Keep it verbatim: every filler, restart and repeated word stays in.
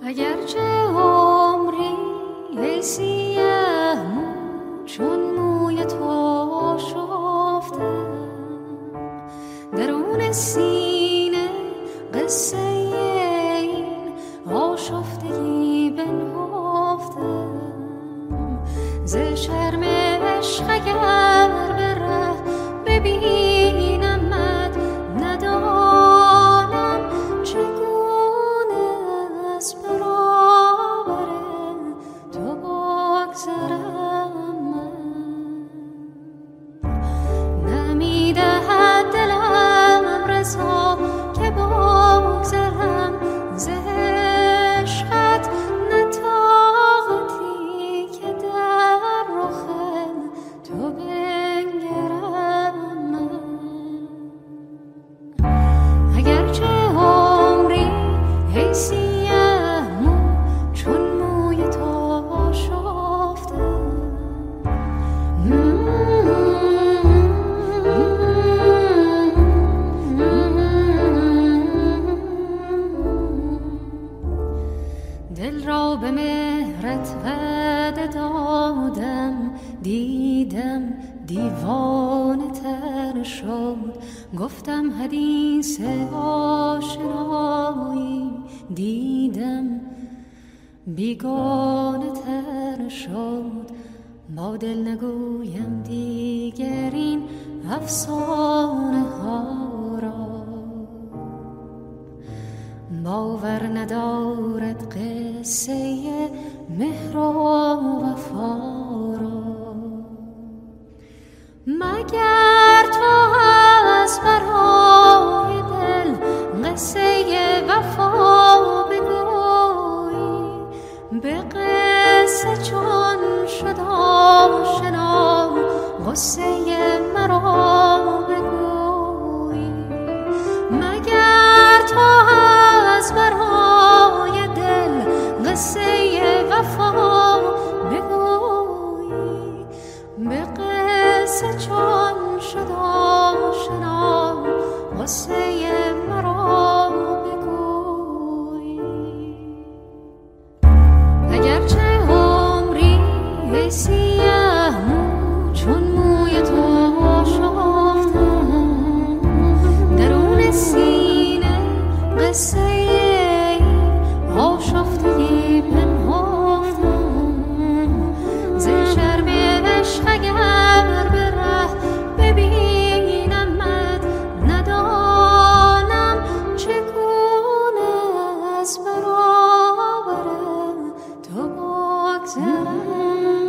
اگرچه عمری ای سیه مو چون موی تو شفتم، درون سینه قصه این آشفتگی بنهفتم. ز شرم عشق اگر به ره ببینمت، ندانم چگونه از برابر تو بگذرم. نمیدهد دلم رضا که بگذرم ز عشقت، نه طاقتی که در رخ تو بنگرم. اگرچه عمری ای سیه مو چون موی تو شفتم، دل را به مهرت وعده دادم، دیدم دیوانه تر شد. گفتم حدیث آشنایی، دیدم بیگانه تر شد. با دل نگویم دیگر این افسانه ها را، باور ندارد قصه مهر و وفا را. مگر تو از برای دل قصه وفا بگویی، به قصه چون شد آشنا قصه مرا بگویی. مگر تو از برای دل قصه وفا بگویی، به قصه چون شد آشنا قصه مرا بگویی. اگرچه عمری ای سیه مو چون موی تو شفتم، درون سینه قصه این آشفتگی بنهفتم. ز شرم عشق اگر به ره ببینمت، ندانم چگونه از برابر تو بگذرم.